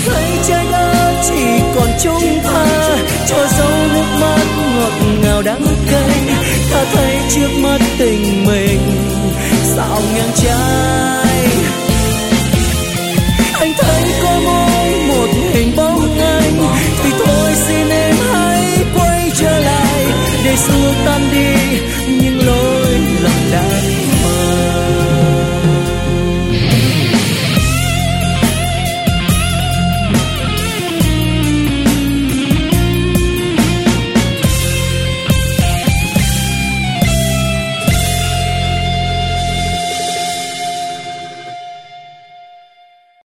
thấy trái đất chỉ còn chúng ta, cho dấu nước mắt ngọt ngào đắng cay. Ta thấy trước mắt tình mình dạo ngang trái. Anh thấy có mỗi một hình bóng anh, thì thôi xin em hãy quay trở lại để xua tan đi